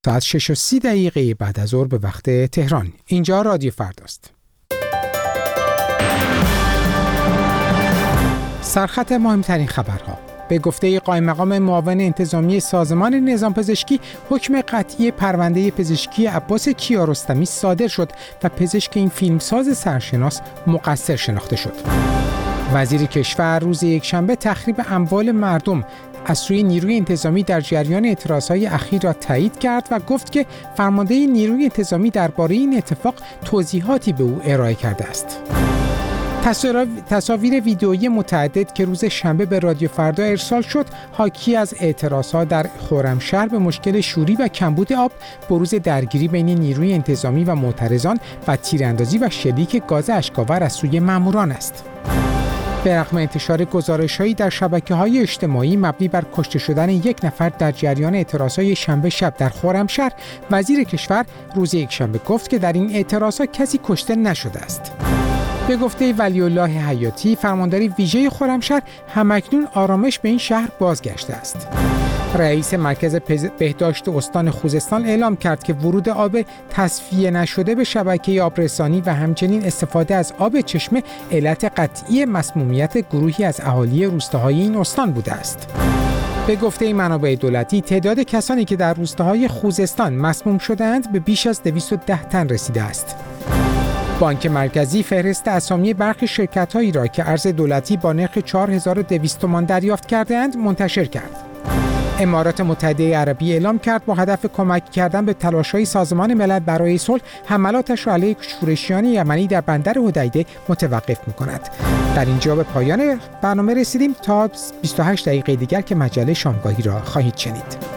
ساعت 6:30 بعد از ظهر به وقت تهران. اینجا رادیو فرداست. سرخط مهمترین خبرها. به گفته قائم مقام معاون انتظامی سازمان نظام پزشکی، حکم قطعی پرونده پزشکی عباس کیارستمی صادر شد و پزشک این فیلمساز سرشناس مقصر شناخته شد. وزیر کشور روز یکشنبه تخریب اموال مردم از سوی نیروی انتظامی در جریان اعتراضهای اخیر را تایید کرد و گفت که فرمانده نیروی انتظامی درباره این اتفاق توضیحاتی به او ارائه کرده است. تصاویر ویدئویی متعدد که روز شنبه به رادیو فردا ارسال شد، حاکی از اعتراضات در خرمشهر به مشکل شوری و کمبود آب، بروز درگیری بین نیروی انتظامی و معترضان و تیراندازی و شلیک گاز اشک‌آور از سوی ماموران است. به رغم انتشار گزارش‌هایی در شبکه‌های اجتماعی مبنی بر کشته شدن یک نفر در جریان اعتراضات شنبه شب در خرمشهر، وزیر کشور روز یکشنبه گفت که در این اعتراضات کسی کشته نشده است. به گفته ولی الله حیاتی، فرمانداری ویژه خرمشهر، همکنون آرامش به این شهر بازگشته است. رئیس مرکز بهداشت استان خوزستان اعلام کرد که ورود آب تصفیه نشده به شبکه آبرسانی و همچنین استفاده از آب چشمه علت قطعی مسمومیت گروهی از اهالی روستاهای این استان بوده است. به گفته منابع دولتی، تعداد کسانی که در روستاهای خوزستان مسموم شدند به بیش از 210 تن رسیده است. بانک مرکزی فهرست اسامی برخی شرکت‌هایی را که ارز دولتی با نرخ 4200 تومان دریافت کرده‌اند منتشر کرد. امارات متحده عربی اعلام کرد با هدف کمک کردن به تلاش‌های سازمان ملل برای صلح، حملاتش را علیه شورشیان یمنی در بندر حدیده متوقف می‌کند. در اینجا به پایان برنامه رسیدیم. تا 28 دقیقه دیگر که مجله شامگاهی را خواهید شنید.